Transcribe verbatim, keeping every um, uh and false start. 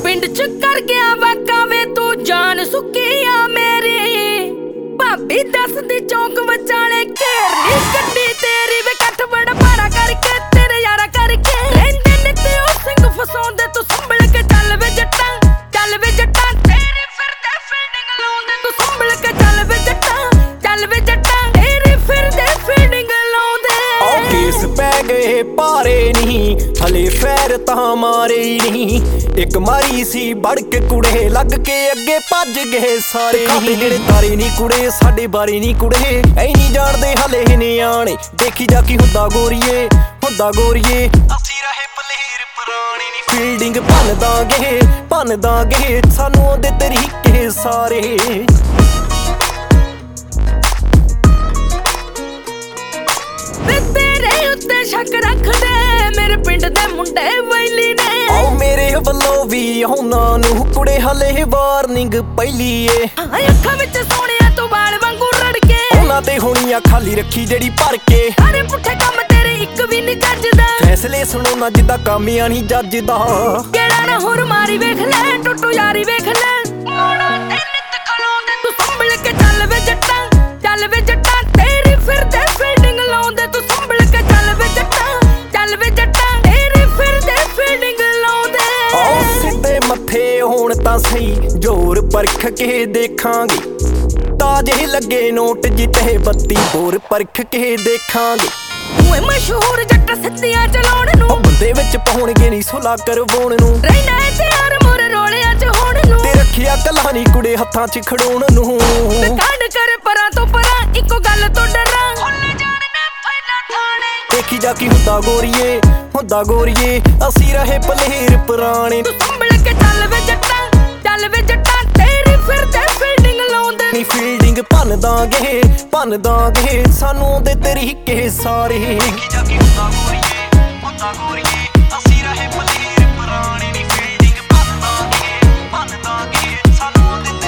पिंड च कर गया वाका वे तू जान सुकिया मेरी भाभी दस दी चौक बचाले घेरनी गड्डी तेरी वे कठ बड़ा भारा करके तेरे यारा करके रेंदे नित्ते ओ सिंह फसाउंदे तू संभल के चल वे जट्टा चल वे जट्टा तेरे फिरदे फील्डिंग लाउंदे तू संभल के चल वे जट्टा चल वे जट्टा तेरे फिरदे फील्डिंग लाउंदे ओ केस पै गए पारे नहीं हले फैर तां मारे नहीं एक मारी सी बढ़ के कुड़े लग के अगे भज गए सारे नहीं जेड़े तारे नहीं कुड़े साडे बारे नहीं कुड़े ऐ नहीं जानदे हले नियाणे देखी जा की हुंदा गोरीए हुंदा गोरीए असी रहे पलेर पुराने नी फील्डिंग भन दांगे भन दांगे सानू ओंदे तरीके सारे शक रख दे मेरे पिंड दे मुंडे वैली ने आओ मेरे वल्लों भी उन्हां नूं कुड़े हले वार्निंग पहली ए अखां विच सोहणिया तू बाल वांगू रड़के उन्हां ते होणियां खाली रखी जेड़ी भर के अरे पुठे काम तेरे इक भी नहीं जजदा फैसले सुनो ना जिद्दां कामियां नहीं जजदा केड़ा ना हुर मारी वेख ले टुੱਟੂ यारी वेख ले मोड़ा ते नित खलोंदे तू संभल के चल वे जट्टा चल वे जट्टा तेरी फिरदे फील्डिंग लाउंदे तू संभल के चल वे जट्टा चल वे जट्टा तेरी फिरदे फील्डिंग लाउंदे ओ सिद्धे मथे होण तां सही जोर परख के देखांगे ताजे लगे नोट जिते बत्ती बोर परख के देखांगे ओए मशहूर जट्टा सत्तियां चलाउण नूं बंदे विच पाउणगे नहीं सुला करवाउण नूं रहना ते यार मोर रोलियां च होण नूं ते रखिया कलानी कुड़े हत्थां च खड़ोण नूं ते कांड कर परां तो परां इको गल तो डरां खुल जाण ने फैला थाणे देखी जा की हुंदा गोरीए हुंदा गोरीए असी रहे पलेर पुराने तू संभल के चल वे जट्टा चल वे जट्टा तेरी फिरदे फील्डिंग लाउंदे नी फील्डिंग भन दांगे भन दांगे सानू दे तरीके सारे देखी जा की हुंदा गोरीए हुंदा गोरीए असी रहे पलेर पुराने नी फील्डिंग भन दांगे भन दांगे सानू दे